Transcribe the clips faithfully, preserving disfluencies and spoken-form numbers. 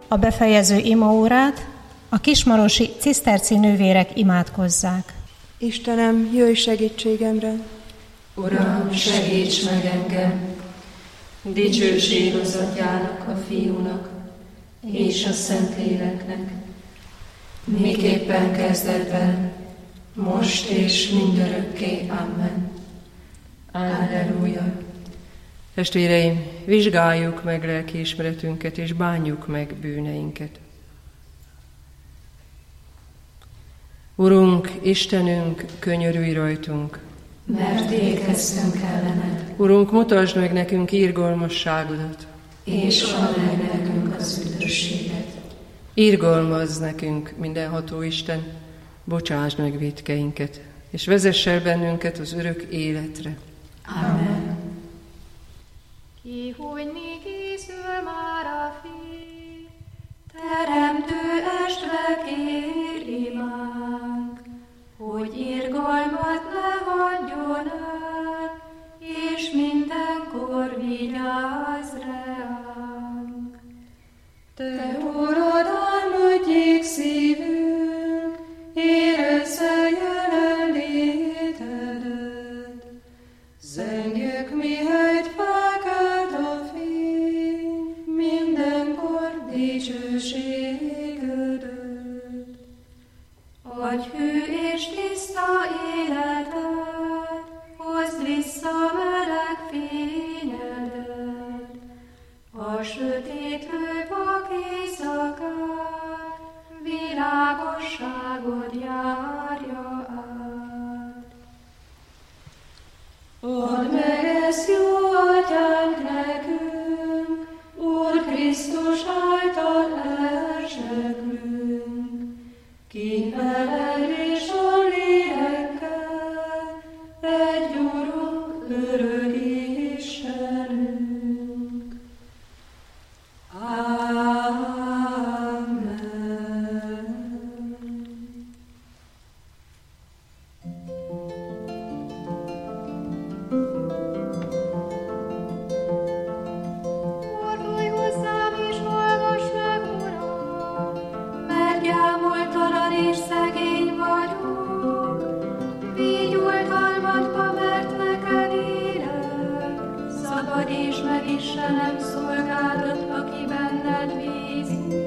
a befejező imaórát a kismarosi ciszterci nővérek imádkozzák. Istenem, jöjj segítségemre! Uram, segíts meg engem! Dicsőség az Atyának, a Fiúnak és a Szentléleknek, miképpen kezdetben, most és mindörökké. Amen. Alleluja. Testvéreim, vizsgáljuk meg lelkiismeretünket, és bánjuk meg bűneinket. Urunk, Istenünk, könyörülj rajtunk! Mert ékeztünk ellened. Urunk, mutasd meg nekünk irgalmasságodat, és add meg nekünk az üdvösséget. Irgalmazz nekünk, mindenható Isten, bocsásd meg vétkeinket, és vezess el bennünket az örök életre. Amen. Kihújni készül már a fény, teremtő estre kér imánk, hogy irgalmat ne hagyjon el, és mindenkor vigyázz ránk. Te Urad, álmodjék szívünk, érezze jelenlétedet, zengjük, mihelyt felkelt a fény, mindenkor dicsőségedet. Adj hű és tiszta életet, hozd vissza meleg fényedet, a sötétlő vak éjszakát, világosságod járja át. Add meg ezt, jó Atyánk, nekünk, Úr Krisztus által elseglünk, ki veled és a lélekkel, egy Urunk, örök Istenünk. Amen. Fordulj hozzám és hallgass meg, Uram, mert gyámoltalan és szegény vagyok. Végy oltalmadba, mert neked élek, szabadíts meg Istenem szolgádat, aki benned bízik.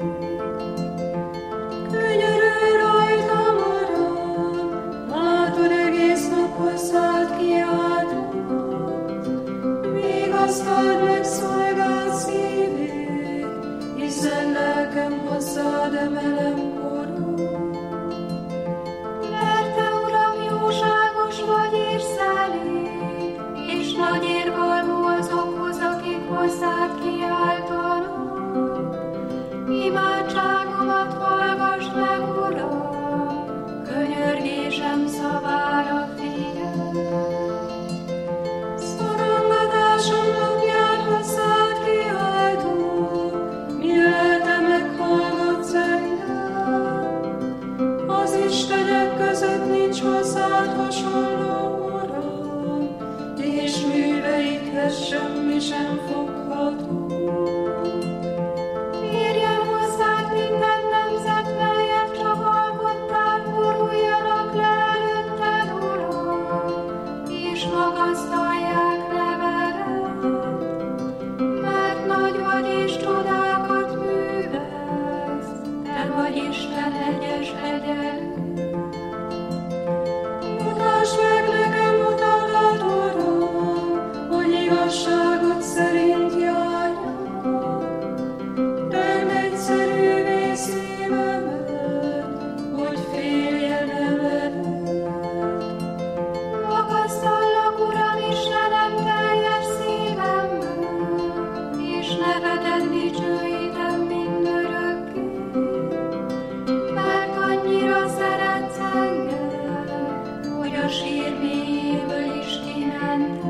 Könyörülj rajtam, Uram, látod, egész nap hozzád kiáltok. Vigasztald meg szolgád szívét, hiszen lelkem hozzád emelem korod. Mert te, Uram, jóságos vagy és szelíd, és nagy irgalmú azokhoz, akik hozzád kiáltanak. Imádságomat hallgass meg, Uram, könyörgésem szavára figyelj. Szorongatásom napján hozzád kiáltok, mi lelke meghallgatsz engem. Az istenek között nincs hozzád hasonló, Uram, és műveidhez semmi sem fogható. Érjen hozzád minden nemzet, melyet csak alkottál, boruljanak le előtted, Uram, és magasztalják nevedet, mert nagy vagy és csodákat művelsz, te vagy Isten egyes egyenlő. Mutasd meg nekem utadat, Uram, hogy igazságod szerint járjak. Tedd egyszerűvé szívemet, hogy féljen emedet. Magasztallak, Uram, Istenem, teljes szívemből, és nevedet dicsőítem mindörökké. Mert annyira szeretsz engem, hogy a sír mélyéből is kimentetsz.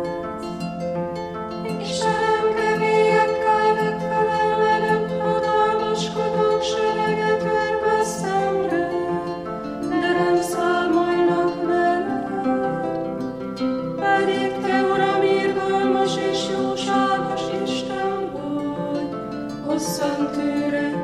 Istenem, kevélyekkel megfelelve hatalmaskodók sereget örve szemre, de nem számolnak veled. Pedig te, Uram, irgalmas és jóságos Isten vagy, hosszan tűrő,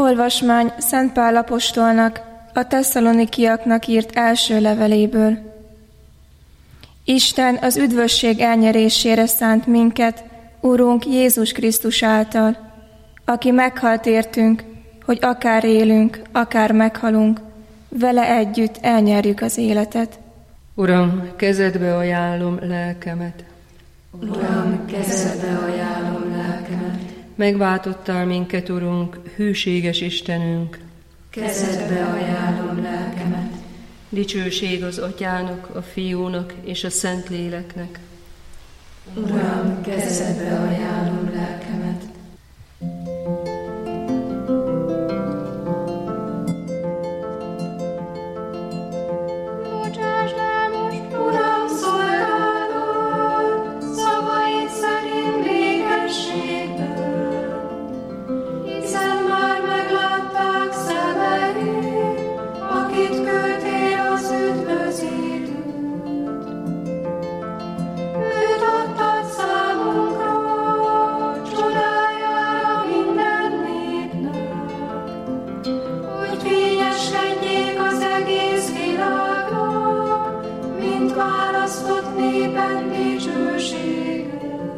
Olvasmány Szent Pál apostolnak, a tesszalonikiaknak írt első leveléből. Isten az üdvösség elnyerésére szánt minket, Urunk Jézus Krisztus által, aki meghalt értünk, hogy akár élünk, akár meghalunk, vele együtt elnyerjük az életet. Uram, kezedbe ajánlom lelkemet. Uram, kezedbe ajánlom lelkemet. Megváltottál minket, Urunk, hűséges Istenünk. Kezedbe ajánlom lelkemet. Dicsőség az Atyának, a Fiúnak és a Szentléleknek. Uram, kezedbe ajánlom lelkemet. Bocsásd el most, Uram, szolgálatot, szavaid szerint békességben, hiszen már meglátták szemeid, akit küldtél az üdvözítőt. Őt adtad számunkra, csodájára minden népnek, hogy fényeskedjék az egész világnak, mint választott népen dicsősége.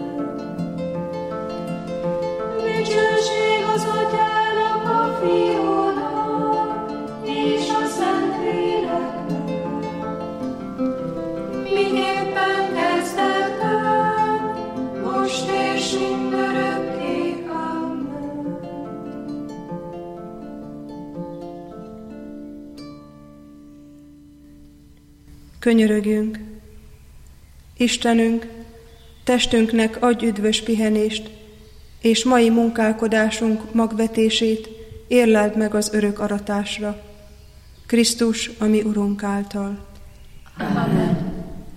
Dicsőség az Atyának, a Fiúnak és a Szentléleknek, miképpen kezdetben, most és mindörökké. Amen. Könyörögjünk! Istenünk, testünknek adj üdvös pihenést, és mai munkálkodásunk magvetését érleld meg az örök aratásra. Krisztus, a mi Urunk által. Amen.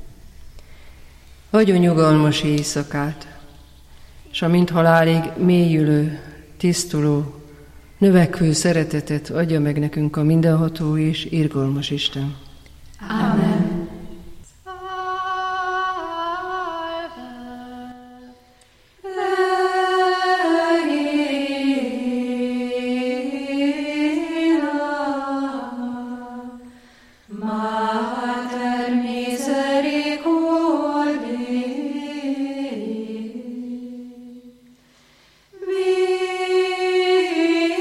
Adjon nyugalmas éjszakát, s a mint halálig mélyülő, tisztuló, növekvő szeretetet adja meg nekünk a mindenható és irgalmas Isten. Amen.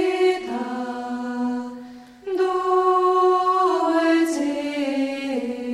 Vita, dolce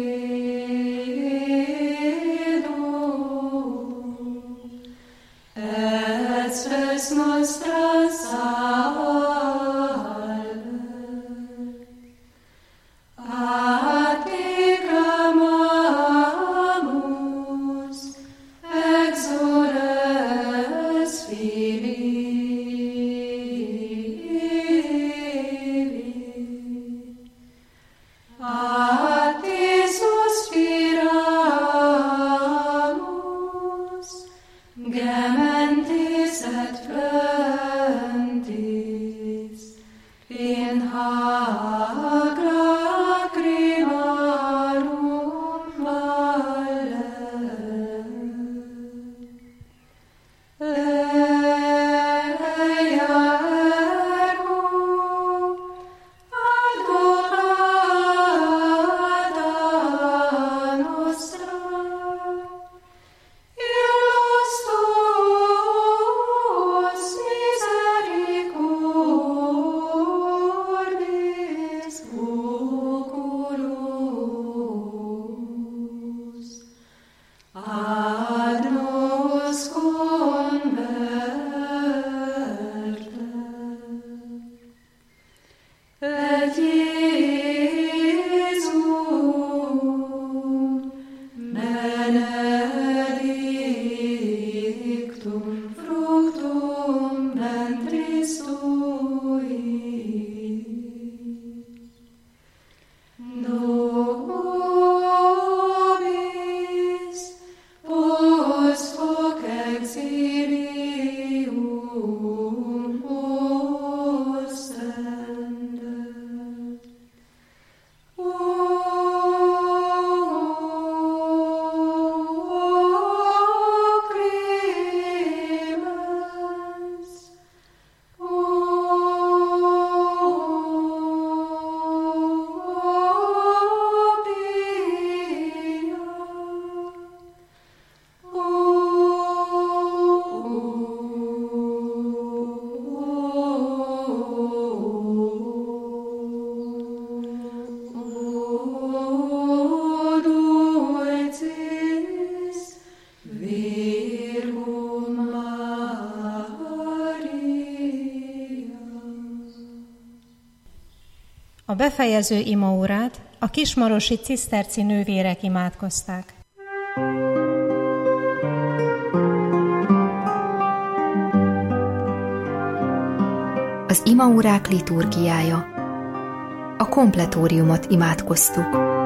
A befejező imaórát a kismarosi ciszterci nővérek imádkozták. Az imaórák liturgiája. A kompletóriumot imádkoztuk.